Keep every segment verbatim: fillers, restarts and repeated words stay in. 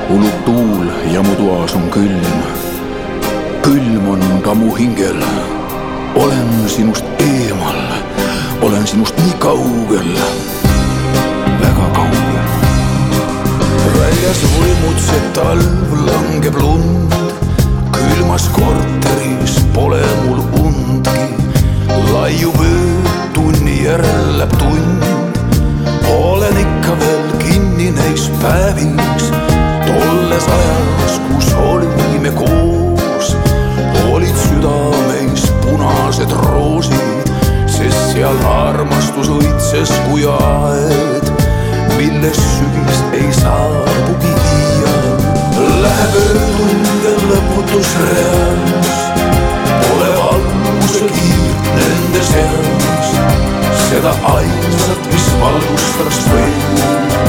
ulub tuul ja mu toas on külm. Külm on ka mu hingel. Olen sinust eemal, olen sinust nii kaugel, väga kaugel. Väljas võimutseb talv, langeb lund, külmas korteris pole mul undki. Laiub öö, tunni järel läheb tund, olen ikka veel kinni neis päevis. Tolles ajas, kus olime koos, olid südameis punased roosid, sest seal armastus õitses kui aed, milles sügis ei saabugi viia. Läheb öötund ja lõputus reas, pole valguse kiirt nende seas, seda ainsat, mis valgustaks veel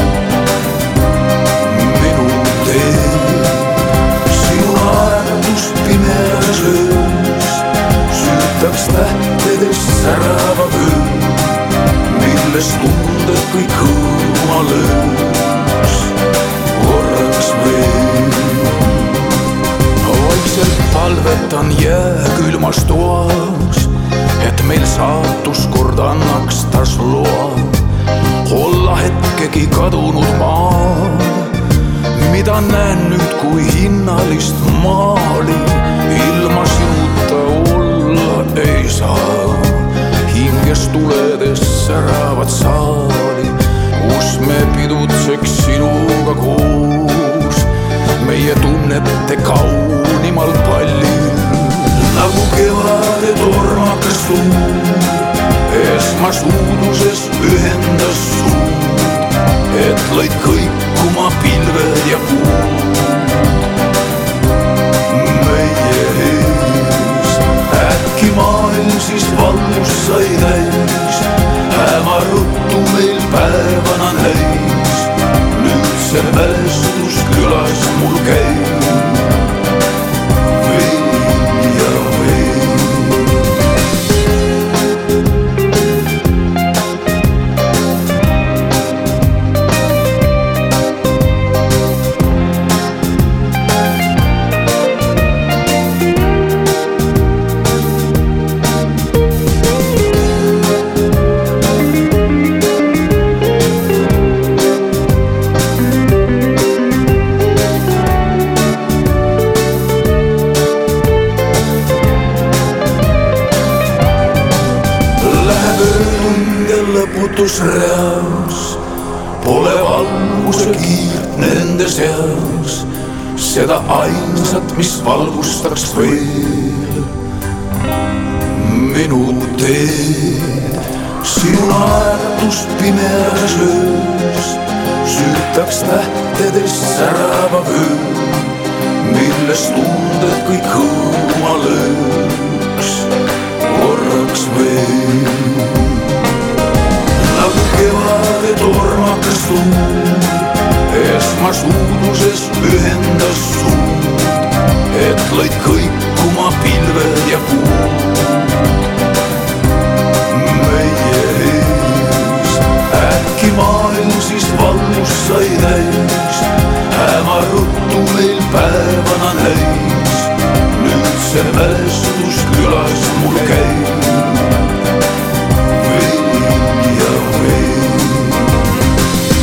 minu tee. Sinu naerdus pimedas öös süütaks tähtedest särava öö, milles tunded kõik hõõma lööks korraks veel. Vaikselt palvetan jääkülmas toas, et meil saatus kord annaks taas loa olla hetkegi kadunud maal, mida näen nüüd kui hinnalist maali. Ilma sinuta olla ei saa, hinges tuledes säravad saali, kus me pidutseks sinuga koos meie tunnete kaunimal pallil. Nagu kevade tormakas tuul esmasuuduses ühendas suud, et lõid kõikuma pilved ja puud meie ees. Äkki maailm siis valgust sai täis, hämar ruttu meil päevana näis. Nüüd see mälestus külas mul käib veel ja veel. Lõputus reas, pole valguse kiirt nende seas, seda ainsat, mis valgustaks veel minu teed. Sinu naerdus pimedas öös süütaks tähtedest särava öö, milles tunded kõik hõõma lööks korraks veel. Nagu kevade tormakas tuul esmasuuduses ühendas suud, et lõid kõikuma pilved ja puud meie ees. Äkki maailm siis valgust sai täis, hämar ruttu meil päevana näis. Nüüd see mälestus külas mul käib